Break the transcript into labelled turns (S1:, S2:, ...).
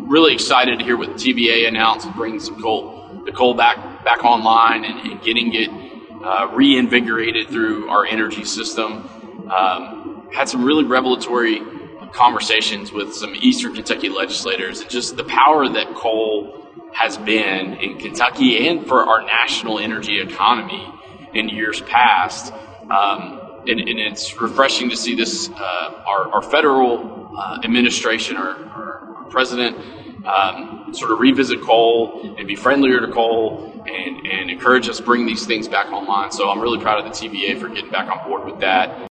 S1: really excited to hear what the TVA announced, bringing the coal back online and getting it reinvigorated through our energy system. Had some really revelatory conversations with some Eastern Kentucky legislators, and just the power that coal has been in Kentucky and for our national energy economy in years past. And it's refreshing to see this, our federal administration, our president, sort of revisit coal and be friendlier to coal and encourage us to bring these things back online. So I'm really proud of the TVA for getting back on board with that.